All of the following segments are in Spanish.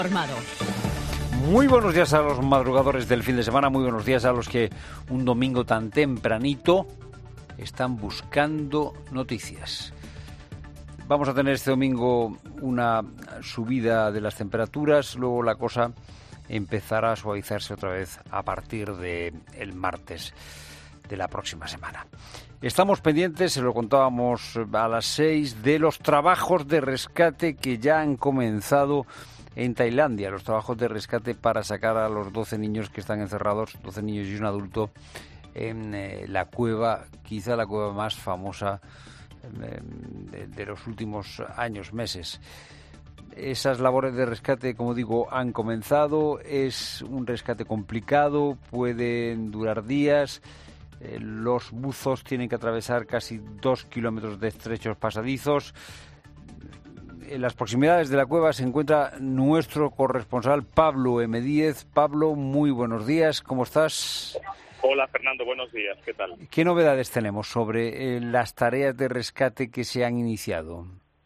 Armado. Muy buenos días a los madrugadores del fin de semana, muy buenos días a los que un domingo tan tempranito están buscando noticias. Vamos a tener este domingo una subida de las temperaturas, luego la cosa empezará a suavizarse otra vez a partir del martes de la próxima semana. Estamos pendientes, se lo contábamos a las 6, de los trabajos de rescate que ya han comenzado en Tailandia, los trabajos de rescate para sacar a los 12 niños que están encerrados, 12 niños y un adulto, en la cueva, quizá la cueva más famosa de los últimos años, meses. Esas labores de rescate, como digo, han comenzado. Es un rescate complicado, pueden durar días. Los buzos tienen que atravesar casi 2 kilómetros de estrechos pasadizos. En las proximidades de la cueva se encuentra nuestro corresponsal Pablo M. Díez. Pablo, muy buenos días, ¿cómo estás? Hola Fernando, buenos días, ¿qué tal? ¿Qué novedades tenemos sobre las tareas de rescate que se han iniciado?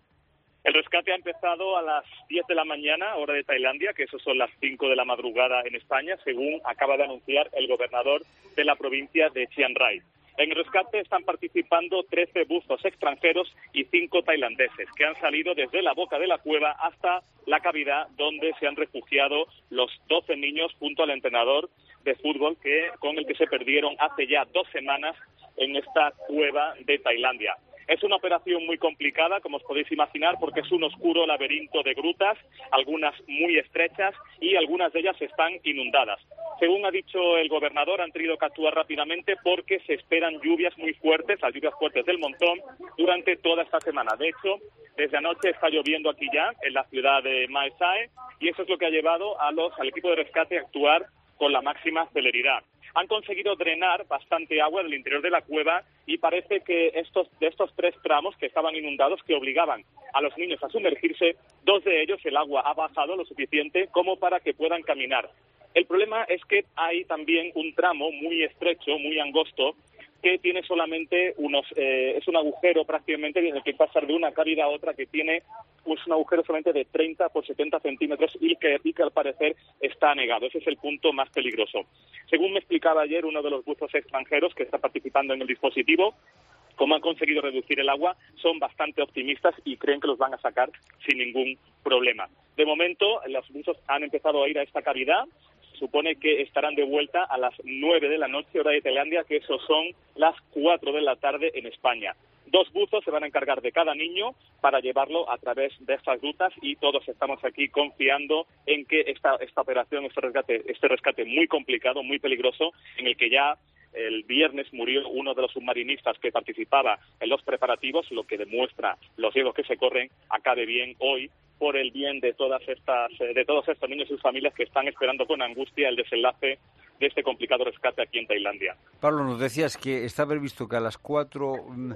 El rescate ha empezado a las 10 de la mañana, hora de Tailandia, que eso son las 5 de la madrugada en España, según acaba de anunciar el gobernador de la provincia de Chiang Rai. En el rescate están participando 13 buzos extranjeros y 5 tailandeses, que han salido desde la boca de la cueva hasta la cavidad donde se han refugiado los 12 niños junto al entrenador de fútbol con el que se perdieron hace ya 2 semanas en esta cueva de Tailandia. Es una operación muy complicada, como os podéis imaginar, porque es un oscuro laberinto de grutas, algunas muy estrechas y algunas de ellas están inundadas. Según ha dicho el gobernador, han tenido que actuar rápidamente porque se esperan lluvias muy fuertes, las lluvias fuertes del montón, durante toda esta semana. De hecho, desde anoche está lloviendo aquí ya, en la ciudad de Mae Sai, y eso es lo que ha llevado al equipo de rescate a actuar con la máxima celeridad. Han conseguido drenar bastante agua del interior de la cueva y parece que de estos 3 tramos que estaban inundados, que obligaban a los niños a sumergirse, 2 de ellos el agua ha bajado lo suficiente como para que puedan caminar. El problema es que hay también un tramo muy estrecho, muy angosto, que tiene solamente es un agujero prácticamente en el que pasar de una cavidad a otra, que tiene un agujero solamente de 30 por 70 centímetros y que al parecer está anegado. Ese es el punto más peligroso. Según me explicaba ayer uno de los buzos extranjeros que está participando en el dispositivo, como han conseguido reducir el agua, son bastante optimistas y creen que los van a sacar sin ningún problema. De momento, los buzos han empezado a ir a esta cavidad. Se supone que estarán de vuelta a las 9 de la noche, hora de Tailandia, que eso son las 4 de la tarde en España. 2 buzos se van a encargar de cada niño para llevarlo a través de estas rutas y todos estamos aquí confiando en que esta operación, este rescate muy complicado, muy peligroso, en el que ya el viernes murió uno de los submarinistas que participaba en los preparativos, lo que demuestra los riesgos que se corren, acabe bien hoy, por el bien de todos estos niños y sus familias que están esperando con angustia el desenlace de este complicado rescate aquí en Tailandia. Pablo, nos decías que está previsto que a las 4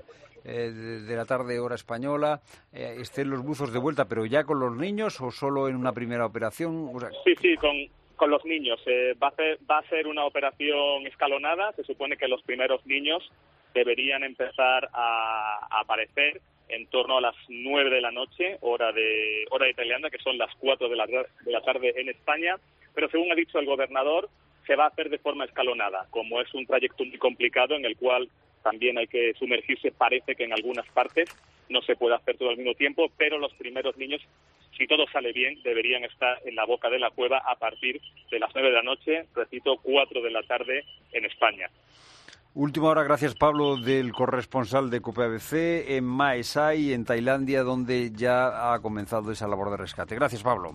de la tarde, hora española, estén los buzos de vuelta, pero ya con los niños o solo en una primera operación. O sea, Sí, con los niños. Va a ser una operación escalonada. Se supone que los primeros niños deberían empezar a aparecer en torno a las 9 de la noche, hora de Tailandia, que son las 4 de la tarde en España. Pero según ha dicho el gobernador, se va a hacer de forma escalonada. Como es un trayecto muy complicado en el cual también hay que sumergirse, parece que en algunas partes no se puede hacer todo al mismo tiempo, pero los primeros niños, si todo sale bien, deberían estar en la boca de la cueva a partir de las 9 de la noche, repito, 4 de la tarde en España. Última hora, gracias Pablo, del corresponsal de COPE ABC en Mae Sai, en Tailandia, donde ya ha comenzado esa labor de rescate. Gracias, Pablo.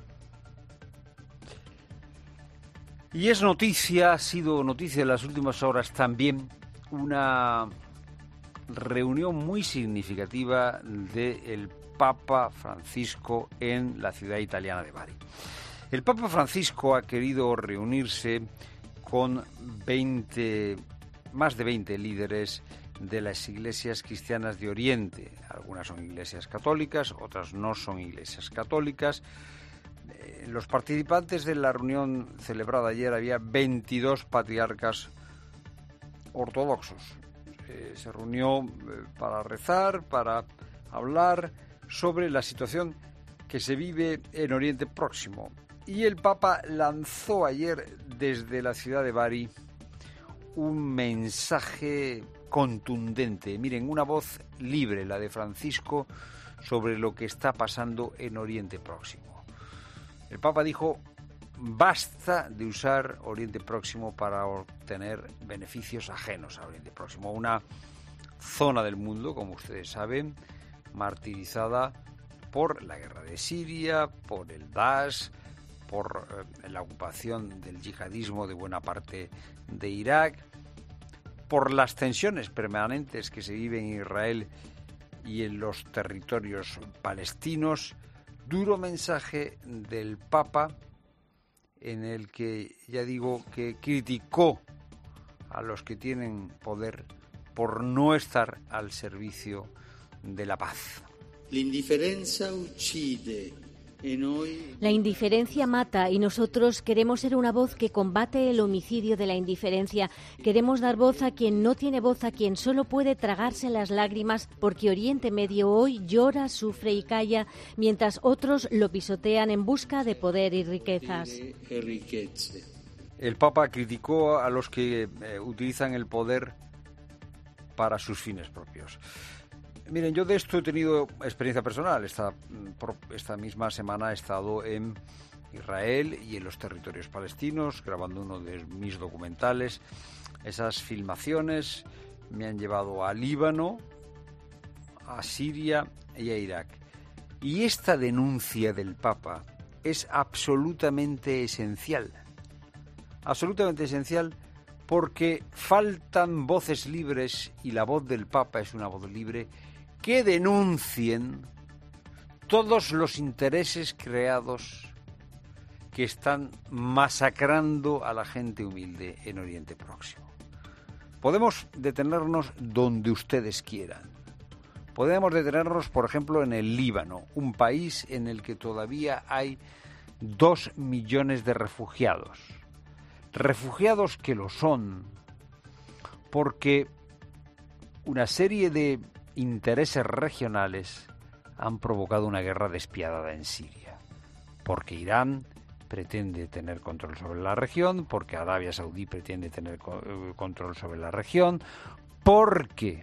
Y es noticia, ha sido noticia en las últimas horas también, una reunión muy significativa del Papa Francisco en la ciudad italiana de Bari. El Papa Francisco ha querido reunirse con más de 20 líderes de las iglesias cristianas de Oriente. Algunas son iglesias católicas, otras no son iglesias católicas. Los participantes de la reunión celebrada ayer había 22 patriarcas ortodoxos. Se reunió para rezar, para hablar sobre la situación que se vive en Oriente Próximo. Y el Papa lanzó ayer desde la ciudad de Bari un mensaje contundente. Miren, una voz libre, la de Francisco, sobre lo que está pasando en Oriente Próximo. El Papa dijo: basta de usar Oriente Próximo para obtener beneficios ajenos a Oriente Próximo. Una zona del mundo, como ustedes saben, martirizada por la guerra de Siria, por el Daesh, por la ocupación del yihadismo de buena parte de Irak, por las tensiones permanentes que se viven en Israel y en los territorios palestinos. Duro mensaje del Papa en el que, ya digo, que criticó a los que tienen poder por no estar al servicio de la paz. La indiferencia mata y nosotros queremos ser una voz que combate el homicidio de la indiferencia. Queremos dar voz a quien no tiene voz, a quien solo puede tragarse las lágrimas, porque Oriente Medio hoy llora, sufre y calla, mientras otros lo pisotean en busca de poder y riquezas. El Papa criticó a los que utilizan el poder para sus fines propios. Miren, yo de esto he tenido experiencia personal. Esta misma semana he estado en Israel y en los territorios palestinos grabando uno de mis documentales. Esas filmaciones me han llevado a Líbano, a Siria y a Irak. Y esta denuncia del Papa es absolutamente esencial. Absolutamente esencial porque faltan voces libres, y la voz del Papa es una voz libre, que denuncien todos los intereses creados que están masacrando a la gente humilde en Oriente Próximo. Podemos detenernos donde ustedes quieran. Podemos detenernos, por ejemplo, en el Líbano, un país en el que todavía hay 2 millones de refugiados. Refugiados que lo son porque una serie de intereses regionales han provocado una guerra despiadada en Siria. Porque Irán pretende tener control sobre la región, porque Arabia Saudí pretende tener control sobre la región, porque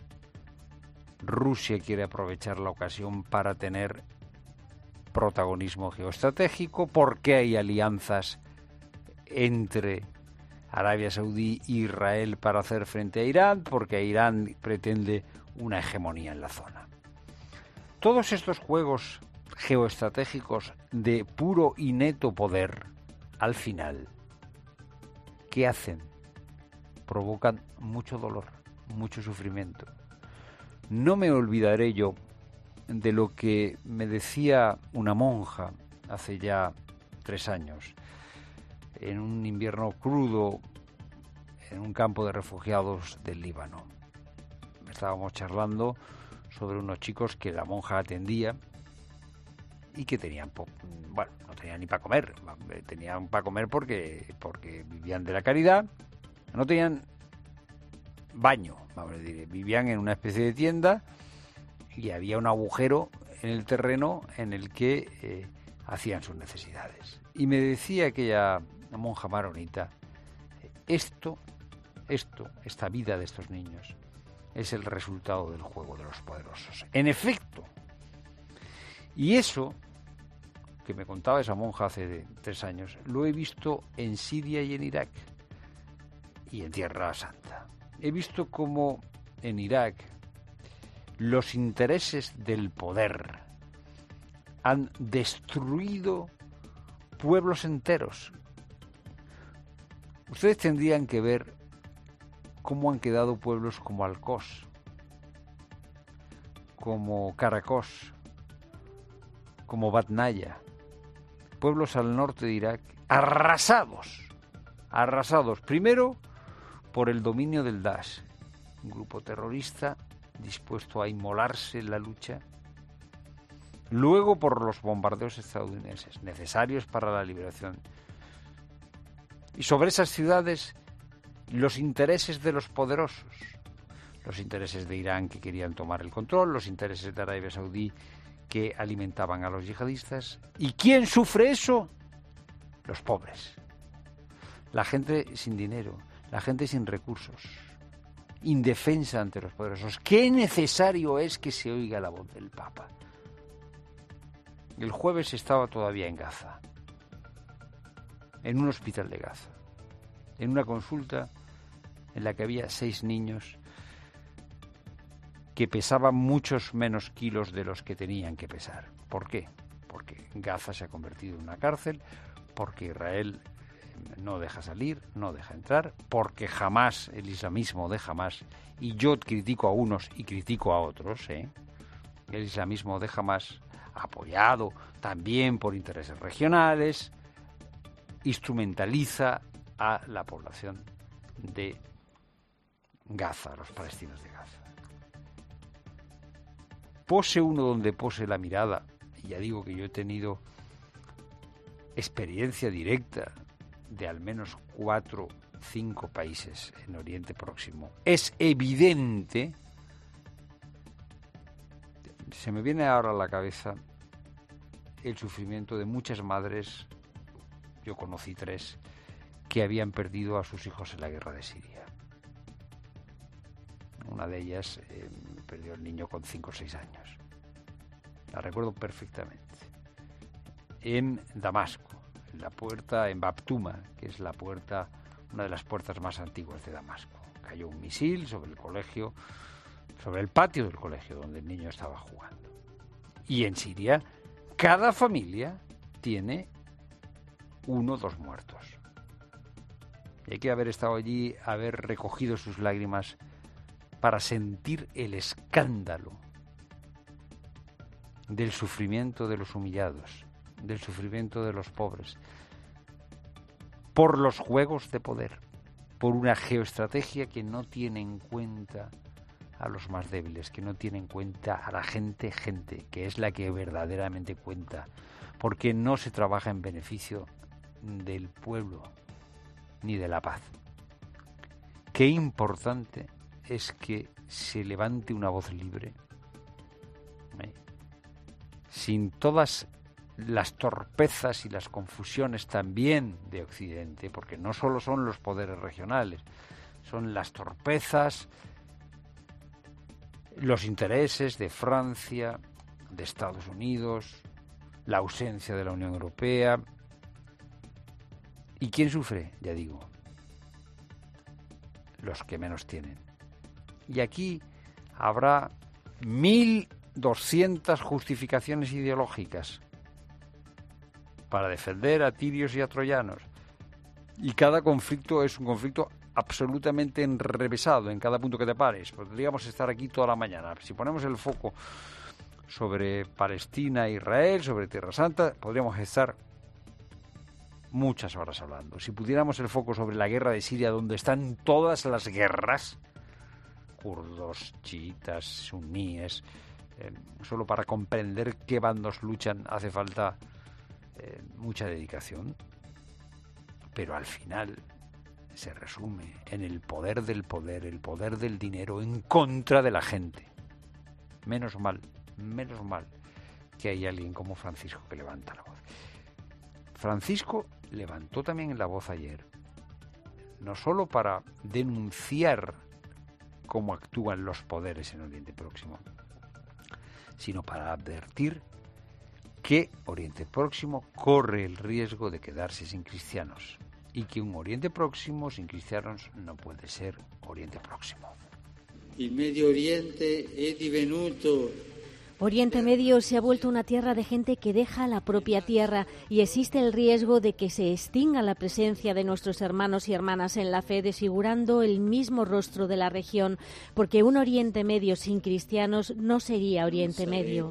Rusia quiere aprovechar la ocasión para tener protagonismo geoestratégico, porque hay alianzas entre Arabia Saudí e Israel para hacer frente a Irán, porque Irán pretende una hegemonía en la zona. Todos estos juegos geoestratégicos de puro y neto poder, al final, ¿qué hacen? Provocan mucho dolor, mucho sufrimiento. No me olvidaré yo de lo que me decía una monja hace ya 3 años, en un invierno crudo, en un campo de refugiados del Líbano. Estábamos charlando sobre unos chicos que la monja atendía y que tenían, no tenían ni para comer. Tenían para comer porque vivían de la caridad. No tenían baño, vamos a decir. Vivían en una especie de tienda y había un agujero en el terreno en el que hacían sus necesidades. Y me decía aquella monja maronita, esta vida de estos niños es el resultado del juego de los poderosos. En efecto. Y eso que me contaba esa monja hace 3 años, lo he visto en Siria y en Irak y en Tierra Santa. He visto cómo en Irak los intereses del poder han destruido pueblos enteros. Ustedes tendrían que ver cómo han quedado pueblos como Alcós, como Caracos, como Batnaya, pueblos al norte de Irak, arrasados, primero por el dominio del Daesh, un grupo terrorista dispuesto a inmolarse en la lucha, luego por los bombardeos estadounidenses, necesarios para la liberación. Y sobre esas ciudades, los intereses de los poderosos, los intereses de Irán que querían tomar el control, los intereses de Arabia Saudí que alimentaban a los yihadistas. ¿Y quién sufre eso? Los pobres. La gente sin dinero, la gente sin recursos, indefensa ante los poderosos. Qué necesario es que se oiga la voz del Papa. El jueves estaba todavía en Gaza, en un hospital de Gaza, en una consulta en la que había 6 niños que pesaban muchos menos kilos de los que tenían que pesar. ¿Por qué? Porque Gaza se ha convertido en una cárcel, porque Israel no deja salir, no deja entrar, porque Hamás, el islamismo de Hamás, y yo critico a unos y critico a otros, el islamismo de Hamás, apoyado también por intereses regionales, instrumentaliza a la población de Gaza, a los palestinos de Gaza. Pose uno donde pose la mirada, y ya digo que yo he tenido experiencia directa de al menos 4, 5 países en Oriente Próximo. Es evidente, se me viene ahora a la cabeza el sufrimiento de muchas madres, yo conocí 3, que habían perdido a sus hijos en la guerra de Siria. Una de ellas perdió el niño con 5 o 6 años. La recuerdo perfectamente. En Damasco, en la puerta, en Bab-Tuma, que es la puerta, una de las puertas más antiguas de Damasco. Cayó un misil sobre el colegio, sobre el patio del colegio donde el niño estaba jugando. Y en Siria, cada familia tiene 1 o 2 muertos. Y hay que haber estado allí, haber recogido sus lágrimas para sentir el escándalo del sufrimiento de los humillados, del sufrimiento de los pobres, por los juegos de poder, por una geoestrategia que no tiene en cuenta a los más débiles, que no tiene en cuenta a la gente, que es la que verdaderamente cuenta, porque no se trabaja en beneficio del pueblo ni de la paz. Qué importante es que se levante una voz libre, sin todas las torpezas y las confusiones también de Occidente, porque no solo son los poderes regionales, son las torpezas, los intereses de Francia, de Estados Unidos, la ausencia de la Unión Europea. ¿Y quién sufre? Ya digo, los que menos tienen. Y aquí habrá 1.200 justificaciones ideológicas para defender a tirios y a troyanos. Y cada conflicto es un conflicto absolutamente enrevesado en cada punto que te pares. Podríamos estar aquí toda la mañana. Si ponemos el foco sobre Palestina e Israel, sobre Tierra Santa, podríamos estar muchas horas hablando. Si pudiéramos el foco sobre la guerra de Siria, donde están todas las guerras, kurdos, chiitas, suníes, solo para comprender qué bandos luchan hace falta mucha dedicación, pero al final se resume en el poder, el poder del dinero en contra de la gente. Menos mal que hay alguien como Francisco que levanta la voz. Francisco levantó también la voz ayer, no solo para denunciar cómo actúan los poderes en Oriente Próximo, sino para advertir que Oriente Próximo corre el riesgo de quedarse sin cristianos y que un Oriente Próximo sin cristianos no puede ser Oriente Próximo. El Medio Oriente è divenuto... Oriente Medio se ha vuelto una tierra de gente que deja la propia tierra y existe el riesgo de que se extinga la presencia de nuestros hermanos y hermanas en la fe, desfigurando el mismo rostro de la región, porque un Oriente Medio sin cristianos no sería Oriente Medio.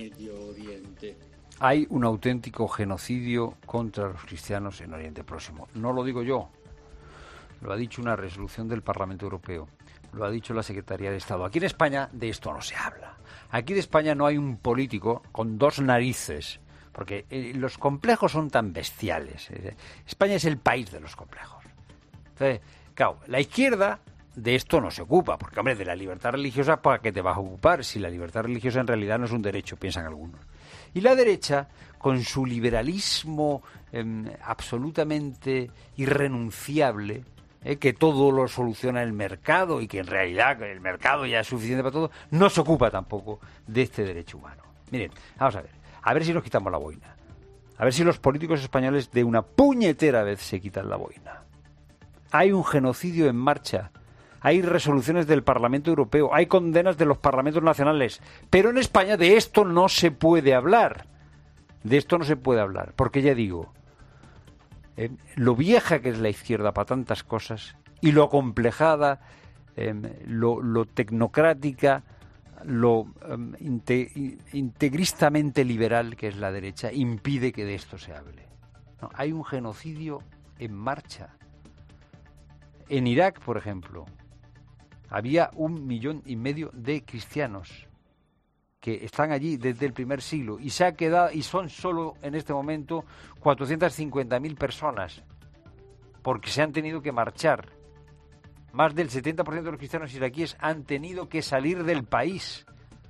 Hay un auténtico genocidio contra los cristianos en Oriente Próximo. No lo digo yo, lo ha dicho una resolución del Parlamento Europeo, lo ha dicho la Secretaría de Estado. Aquí en España de esto no se habla. Aquí de España no hay un político con 2 narices, porque los complejos son tan bestiales. España es el país de los complejos. Entonces, claro, la izquierda de esto no se ocupa, porque, hombre, de la libertad religiosa, ¿para qué te vas a ocupar? Si la libertad religiosa en realidad no es un derecho, piensan algunos. Y la derecha, con su liberalismo absolutamente irrenunciable, que todo lo soluciona el mercado y que en realidad el mercado ya es suficiente para todo, no se ocupa tampoco de este derecho humano. Miren, vamos a ver si nos quitamos la boina. A ver si los políticos españoles de una puñetera vez se quitan la boina. Hay un genocidio en marcha. Hay resoluciones del Parlamento Europeo, hay condenas de los parlamentos nacionales, pero en España de esto no se puede hablar. De esto no se puede hablar, porque ya digo, lo vieja que es la izquierda para tantas cosas y lo acomplejada, lo tecnocrática, lo integristamente liberal que es la derecha, impide que de esto se hable. No, hay un genocidio en marcha. En Irak, por ejemplo, había 1,5 millones de cristianos que están allí desde el primer siglo y se ha quedado, y son solo en este momento 450.000 personas porque se han tenido que marchar. Más del 70% de los cristianos iraquíes han tenido que salir del país.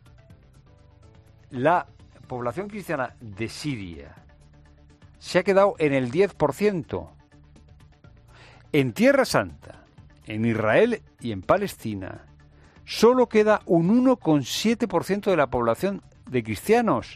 La población cristiana de Siria se ha quedado en el 10%. En Tierra Santa, en Israel y en Palestina, solo queda un 1,7% de la población de cristianos.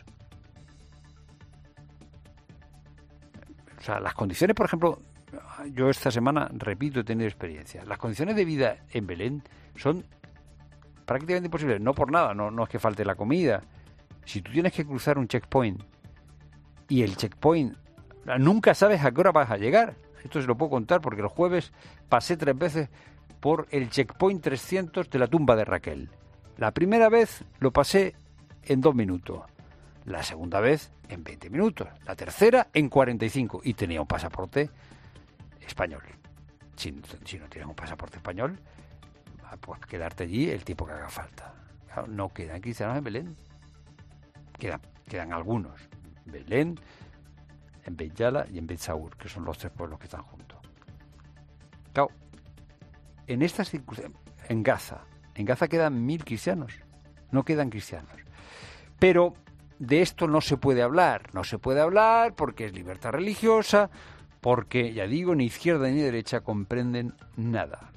O sea, las condiciones, por ejemplo, yo esta semana, repito, he tenido experiencia. Las condiciones de vida en Belén son prácticamente imposibles. No por nada, no es que falte la comida. Si tú tienes que cruzar un checkpoint y el checkpoint nunca sabes a qué hora vas a llegar. Esto se lo puedo contar porque el jueves pasé 3 veces por el checkpoint 300 de la tumba de Raquel. La primera vez lo pasé en 2 minutos. La segunda vez en 20 minutos. La tercera en 45. Y tenía un pasaporte español. Si no tienes un pasaporte español, pues quedarte allí el tiempo que haga falta. Claro, no quedan cristianos en Belén. Quedan algunos. Belén, en Beit Yala y en Beit Saúr, que son los 3 pueblos que están juntos. Claro, en estas circunstancias, en Gaza quedan 1.000 cristianos, no quedan cristianos. Pero de esto no se puede hablar porque es libertad religiosa, porque, ya digo, ni izquierda ni derecha comprenden nada.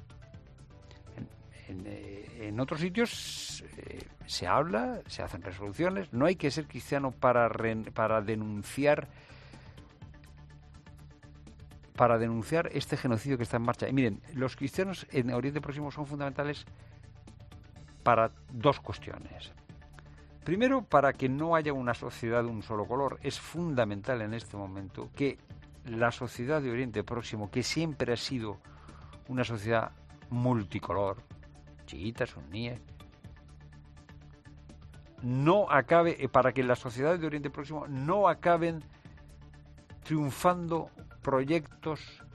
En otros sitios se habla, se hacen resoluciones, no hay que ser cristiano para denunciar este genocidio que está en marcha. Y miren, los cristianos en Oriente Próximo son fundamentales para 2 cuestiones. Primero, para que no haya una sociedad de un solo color. Es fundamental en este momento que la sociedad de Oriente Próximo, que siempre ha sido una sociedad multicolor, chiitas, suníes, no acabe, para que las sociedades de Oriente Próximo no acaben triunfando proyectos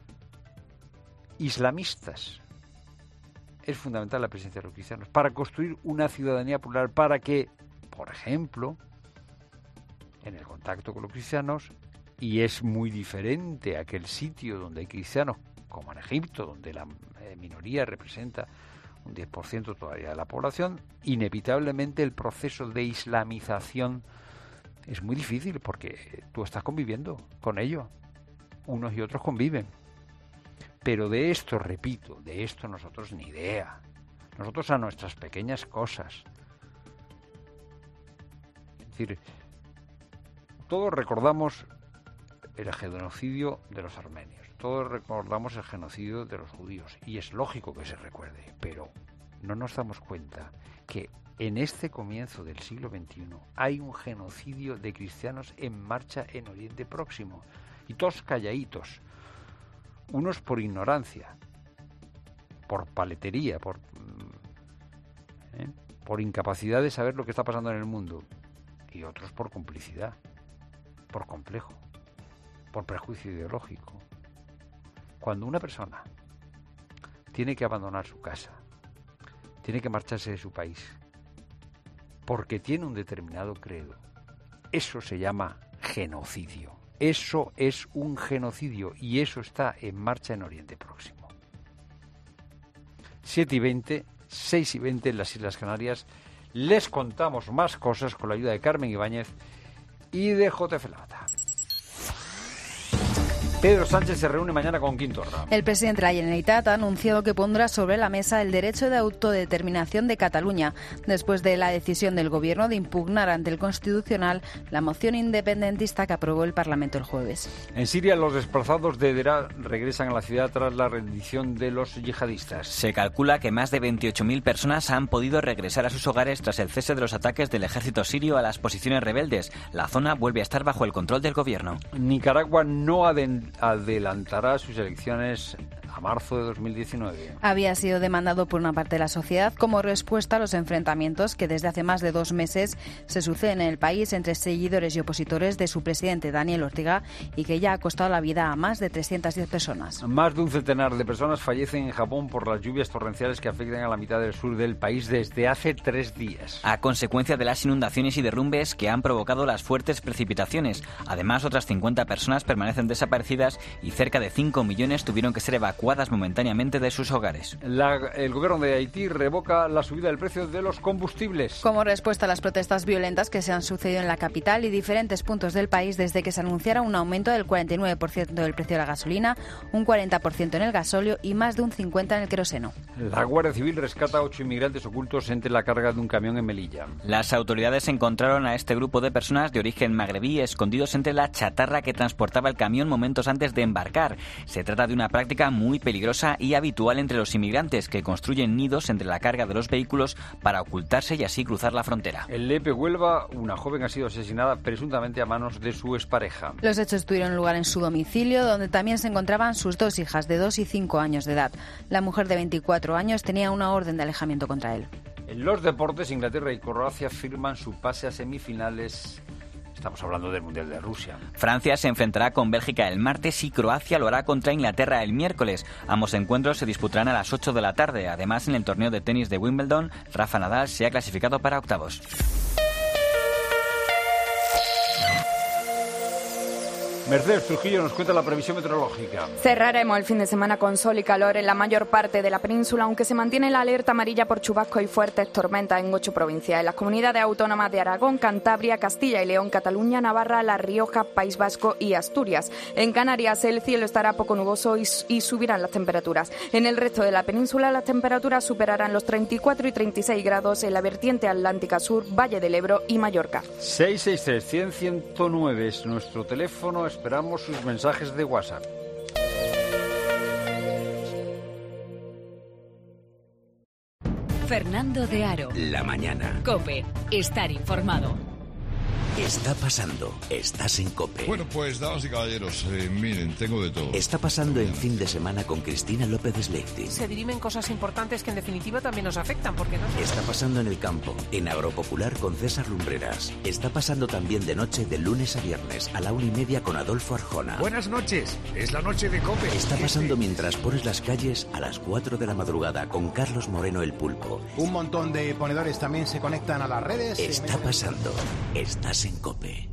islamistas. Es fundamental la presencia de los cristianos para construir una ciudadanía plural, para que, por ejemplo, en el contacto con los cristianos, y es muy diferente aquel sitio donde hay cristianos, como en Egipto, donde la minoría representa un 10% todavía de la población, inevitablemente el proceso de islamización es muy difícil porque tú estás conviviendo con ellos. Unos y otros conviven. Pero de esto, repito, de esto nosotros ni idea. Nosotros a nuestras pequeñas cosas. Es decir, todos recordamos el genocidio de los armenios. Todos recordamos el genocidio de los judíos. Y es lógico que se recuerde. Pero no nos damos cuenta que en este comienzo del siglo XXI hay un genocidio de cristianos en marcha en Oriente Próximo. Y todos calladitos, unos por ignorancia, por paletería, por incapacidad de saber lo que está pasando en el mundo, y otros por complicidad, por complejo, por prejuicio ideológico. Cuando una persona tiene que abandonar su casa, tiene que marcharse de su país, porque tiene un determinado credo, eso se llama genocidio. Eso es un genocidio y eso está en marcha en Oriente Próximo. 7:20, 6:20 en las Islas Canarias. Les contamos más cosas con la ayuda de Carmen Ibáñez y de JF Lata. Pedro Sánchez se reúne mañana con Quintorra. El presidente de la Generalitat ha anunciado que pondrá sobre la mesa el derecho de autodeterminación de Cataluña, después de la decisión del Gobierno de impugnar ante el Constitucional la moción independentista que aprobó el Parlamento el jueves. En Siria, los desplazados de Deraa regresan a la ciudad tras la rendición de los yihadistas. Se calcula que más de 28.000 personas han podido regresar a sus hogares tras el cese de los ataques del ejército sirio a las posiciones rebeldes. La zona vuelve a estar bajo el control del Gobierno. Nicaragua no adelantará sus elecciones a marzo de 2019. Había sido demandado por una parte de la sociedad como respuesta a los enfrentamientos que desde hace más de 2 meses se suceden en el país entre seguidores y opositores de su presidente Daniel Ortega y que ya ha costado la vida a más de 310 personas. Más de un centenar de personas fallecen en Japón por las lluvias torrenciales que afectan a la mitad del sur del país desde hace 3 días. A consecuencia de las inundaciones y derrumbes que han provocado las fuertes precipitaciones. Además, otras 50 personas permanecen desaparecidas y cerca de 5 millones tuvieron que ser evacuadas momentáneamente de sus hogares. El gobierno de Haití revoca la subida del precio de los combustibles. Como respuesta a las protestas violentas que se han sucedido en la capital y diferentes puntos del país desde que se anunciara un aumento del 49% del precio de la gasolina, un 40% en el gasóleo y más de un 50% en el queroseno. La Guardia Civil rescata a 8 inmigrantes ocultos entre la carga de un camión en Melilla. Las autoridades encontraron a este grupo de personas de origen magrebí escondidos entre la chatarra que transportaba el camión momentos antes de embarcar. Se trata de una práctica muy peligrosa y habitual entre los inmigrantes que construyen nidos entre la carga de los vehículos para ocultarse y así cruzar la frontera. En Lepe, Huelva, una joven ha sido asesinada presuntamente a manos de su expareja. Los hechos tuvieron lugar en su domicilio, donde también se encontraban sus 2 hijas de 2 y 5 años de edad. La mujer de 24 años tenía una orden de alejamiento contra él. En los deportes, Inglaterra y Croacia firman su pase a semifinales. Estamos hablando del Mundial de Rusia. Francia se enfrentará con Bélgica el martes y Croacia lo hará contra Inglaterra el miércoles. Ambos encuentros se disputarán a las 8 de la tarde. Además, en el torneo de tenis de Wimbledon, Rafa Nadal se ha clasificado para octavos. Mercedes Trujillo nos cuenta la previsión meteorológica. Cerraremos el fin de semana con sol y calor en la mayor parte de la península, aunque se mantiene la alerta amarilla por chubascos y fuertes tormentas en 8 provincias. En las comunidades autónomas de Aragón, Cantabria, Castilla y León, Cataluña, Navarra, La Rioja, País Vasco y Asturias. En Canarias el cielo estará poco nuboso y subirán las temperaturas. En el resto de la península las temperaturas superarán los 34 y 36 grados en la vertiente atlántica sur, Valle del Ebro y Mallorca. 663-100-109 es nuestro teléfono. Esperamos sus mensajes de WhatsApp. Fernando de Aro. La mañana. COPE. Estar informado. Está pasando. Estás en COPE. Bueno, pues, damas y caballeros, miren, tengo de todo. Está pasando en Fin de Semana con Cristina López Sleipzig. Se dirimen cosas importantes que en definitiva también nos afectan, porque no. Está pasando en el campo, en Agropopular con César Lumbreras. Está pasando también de noche de lunes a viernes a la 1:30 con Adolfo Arjona. Buenas noches, es la noche de COPE. Está pasando mientras pones las calles a las 4 de la madrugada con Carlos Moreno el Pulpo. Un montón de ponedores también se conectan a las redes. Está pasando. Estás en COPE.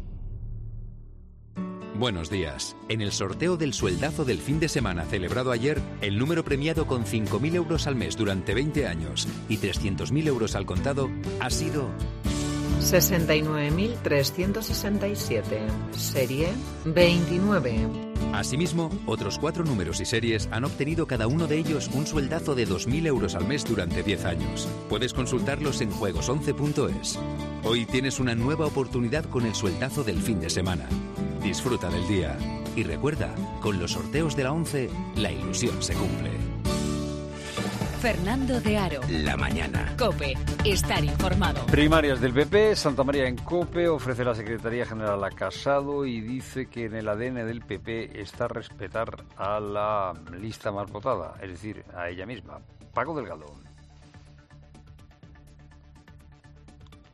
Buenos días. En el sorteo del sueldazo del fin de semana celebrado ayer, el número premiado con 5.000 euros al mes durante 20 años y 300.000 euros al contado ha sido 69.367, serie 29. Asimismo, otros 4 números y series han obtenido cada uno de ellos un sueldazo de 2.000 euros al mes durante 10 años. Puedes consultarlos en juegos11.es. Hoy tienes una nueva oportunidad con el sueldazo del fin de semana. Disfruta del día. Y recuerda, con los sorteos de la 11, la ilusión se cumple. Fernando de Aro. La mañana. COPE. Estar informado. Primarias del PP. Santa María en COPE ofrece la Secretaría General a Casado y dice que en el ADN del PP está respetar a la lista más votada, es decir, a ella misma. Paco Delgado.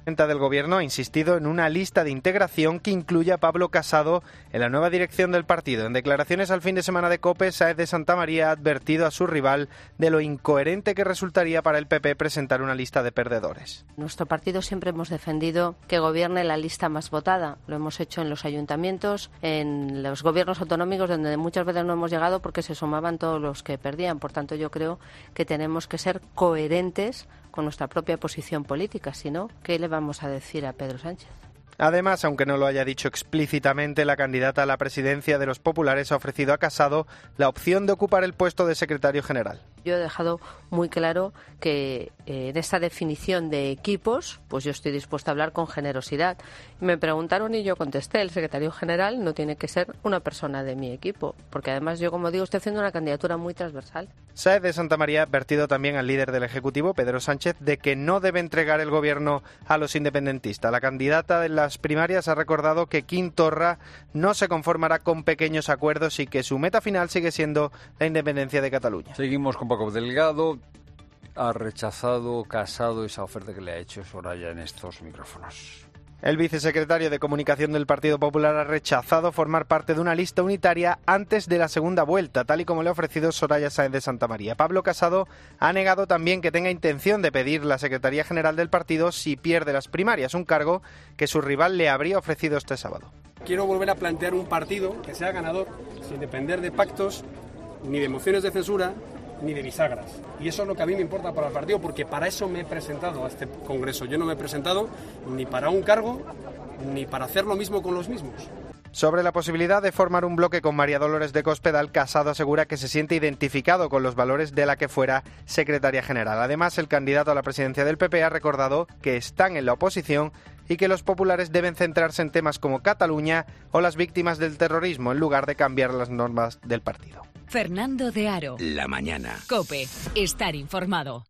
La presidenta del Gobierno ha insistido en una lista de integración que incluya a Pablo Casado en la nueva dirección del partido. En declaraciones al fin de semana de COPE, Sáenz de Santamaría ha advertido a su rival de lo incoherente que resultaría para el PP presentar una lista de perdedores. Nuestro partido siempre hemos defendido que gobierne la lista más votada. Lo hemos hecho en los ayuntamientos, en los gobiernos autonómicos, donde muchas veces no hemos llegado porque se sumaban todos los que perdían. Por tanto, yo creo que tenemos que ser coherentes con nuestra propia posición política. Si no, ¿qué le vamos a decir a Pedro Sánchez? Además, aunque no lo haya dicho explícitamente, la candidata a la presidencia de los populares ha ofrecido a Casado la opción de ocupar el puesto de secretario general. Yo he dejado muy claro que en esta definición de equipos, pues yo estoy dispuesta a hablar con generosidad. Me preguntaron y yo contesté, el secretario general no tiene que ser una persona de mi equipo, porque además yo, como digo, estoy haciendo una candidatura muy transversal. Sáenz de Santamaría ha advertido también al líder del Ejecutivo, Pedro Sánchez, de que no debe entregar el gobierno a los independentistas. La candidata de las primarias ha recordado que Quim Torra no se conformará con pequeños acuerdos y que su meta final sigue siendo la independencia de Cataluña. Seguimos con Paco Delgado. Ha rechazado Casado esa oferta que le ha hecho Soraya en estos micrófonos. El vicesecretario de Comunicación del Partido Popular ha rechazado formar parte de una lista unitaria antes de la segunda vuelta, tal y como le ha ofrecido Soraya Sáenz de Santamaría. Pablo Casado ha negado también que tenga intención de pedir la Secretaría General del partido si pierde las primarias, un cargo que su rival le habría ofrecido este sábado. Quiero volver a plantear un partido que sea ganador, sin depender de pactos, ni de mociones de censura, ni de bisagras. Y eso es lo que a mí me importa para el partido, porque para eso me he presentado a este congreso. Yo no me he presentado ni para un cargo, ni para hacer lo mismo con los mismos. Sobre la posibilidad de formar un bloque con María Dolores de Cospedal, Casado asegura que se siente identificado con los valores de la que fuera secretaria general. Además, el candidato a la presidencia del PP ha recordado que están en la oposición y que los populares deben centrarse en temas como Cataluña o las víctimas del terrorismo, en lugar de cambiar las normas del partido. Fernando de Aro. La mañana. COPE. Estar informado.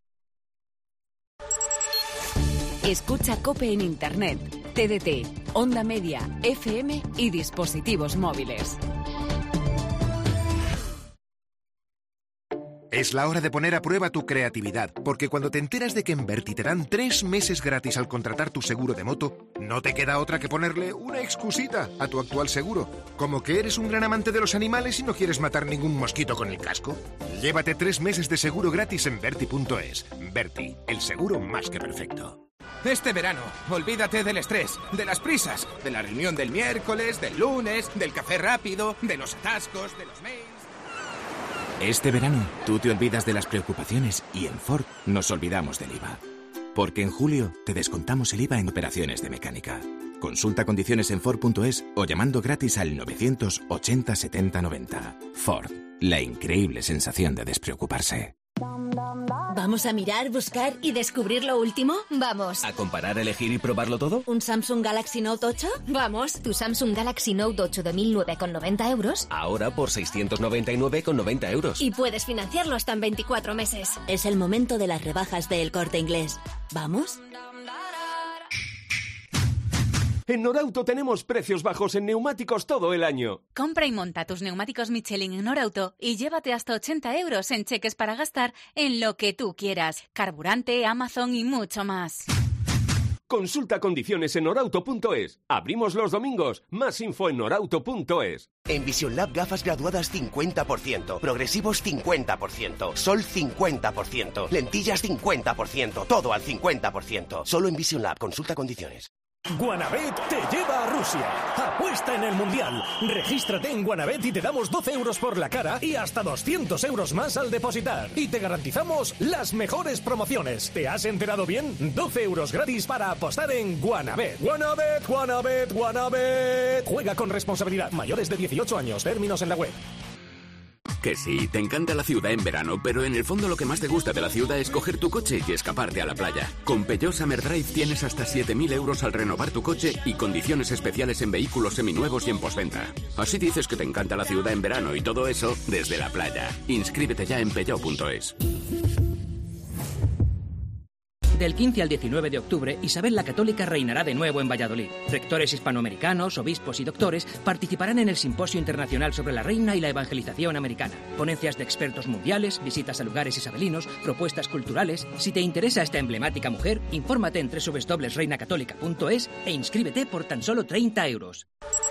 Escucha COPE en Internet, TDT, Onda Media, FM y dispositivos móviles. Es la hora de poner a prueba tu creatividad, porque cuando te enteras de que en Berti te dan 3 meses gratis al contratar tu seguro de moto, no te queda otra que ponerle una excusita a tu actual seguro. Como que eres un gran amante de los animales y no quieres matar ningún mosquito con el casco. Llévate 3 meses de seguro gratis en Berti.es. Berti, el seguro más que perfecto. Este verano, olvídate del estrés, de las prisas, de la reunión del miércoles, del lunes, del café rápido, de los atascos, de los mails. Este verano, tú te olvidas de las preocupaciones y en Ford nos olvidamos del IVA. Porque en julio te descontamos el IVA en operaciones de mecánica. Consulta condiciones en Ford.es o llamando gratis al 980 70 90. Ford, la increíble sensación de despreocuparse. ¿Vamos a mirar, buscar y descubrir lo último? Vamos. ¿A comparar, elegir y probarlo todo? ¿Un Samsung Galaxy Note 8? Vamos. Tu Samsung Galaxy Note 8 de 1.009,90 euros. Ahora por 699,90 euros. Y puedes financiarlo hasta en 24 meses. Es el momento de las rebajas de El Corte Inglés. ¿Vamos? En Norauto tenemos precios bajos en neumáticos todo el año. Compra y monta tus neumáticos Michelin en Norauto y llévate hasta 80 euros en cheques para gastar en lo que tú quieras. Carburante, Amazon y mucho más. Consulta condiciones en norauto.es. Abrimos los domingos. Más info en norauto.es. En Vision Lab gafas graduadas 50%, progresivos 50%, sol 50%, lentillas 50%, todo al 50%. Solo en Vision Lab. Consulta condiciones. Guanabet te lleva a Rusia. Apuesta en el Mundial. Regístrate en Guanabet y te damos 12 euros por la cara y hasta 200 euros más al depositar. Y te garantizamos las mejores promociones. ¿Te has enterado bien? 12 euros gratis para apostar en Guanabet. Guanabet, Guanabet, Guanabet. Juega con responsabilidad. Mayores de 18 años. Términos en la web. Que sí, te encanta la ciudad en verano, pero en el fondo lo que más te gusta de la ciudad es coger tu coche y escaparte a la playa. Con Peugeot Summer Drive tienes hasta 7.000 euros al renovar tu coche y condiciones especiales en vehículos seminuevos y en postventa. Así dices que te encanta la ciudad en verano y todo eso desde la playa. Inscríbete ya en Peugeot.es. Del 15 al 19 de octubre, Isabel la Católica reinará de nuevo en Valladolid. Rectores hispanoamericanos, obispos y doctores participarán en el Simposio Internacional sobre la Reina y la Evangelización Americana. Ponencias de expertos mundiales, visitas a lugares isabelinos, propuestas culturales. Si te interesa esta emblemática mujer, infórmate en www.reinacatólica.es e inscríbete por tan solo 30 euros.